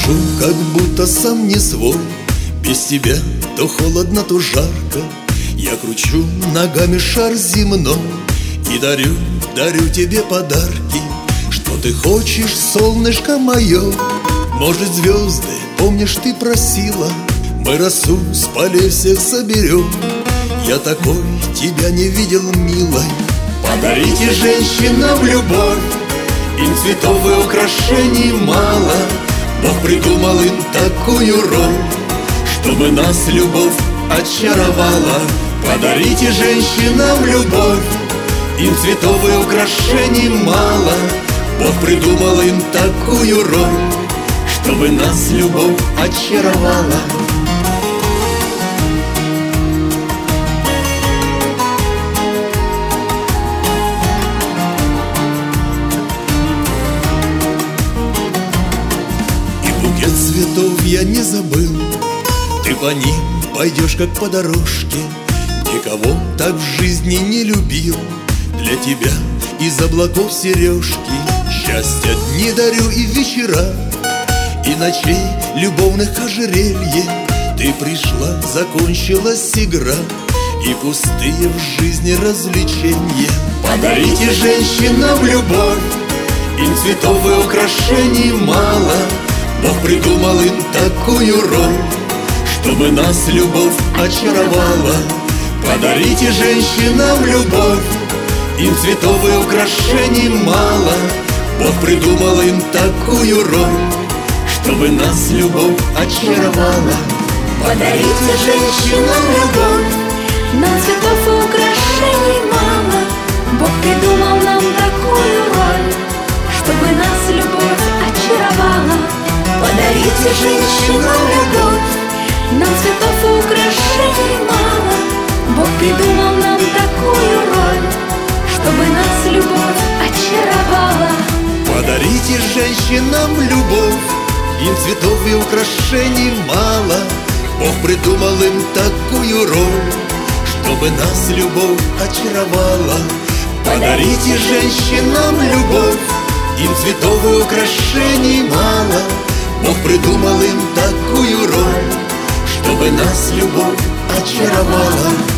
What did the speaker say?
дышу, как будто сам не свой. Без тебя то холодно, то жарко. Я кручу ногами шар земной и дарю тебе подарки. Что ты хочешь, солнышко мое? Может, звезды, помнишь, ты просила, мы росу с полей всех соберем. Я такой тебя не видел, милой. Подарите женщинам любовь, им цветов и украшений мало. Бог придумал им такую роль, чтобы нас любовь очаровала. Подарите женщинам любовь, им цветов и украшений мало. Бог придумал им такую роль, чтобы нас любовь очаровала. Букет цветов я не забыл, ты по ним пойдешь как по дорожке. Никого так в жизни не любил, для тебя из облаков сережки. Счастья дни дарю и вечера, и ночей любовных ожерелье. Ты пришла, закончилась игра, и пустые в жизни развлечения. Подарите женщинам любовь, им цветов и украшений мало. Бог придумал им такую роль, чтобы нас любовь очаровала. Подарите женщинам любовь, им цветов и украшений мало. Бог придумал им такую роль, чтобы нас любовь очаровала. Подарите женщинам любовь, нам цветов и украшений мало. Бог придумал нам такую роль, чтобы нас любовь очаровала. Подарите женщинам любовь, нам цветов и украшений мало. Бог придумал нам такую роль, чтобы нас любовь очаровала. Подарите женщинам любовь, им цветов и украшений мало. Бог придумал им такую роль, чтобы нас любовь очаровала. Подарите женщинам любовь, им цветов и украшений мало. Бог придумал им такую роль, чтобы нас любовь очаровала.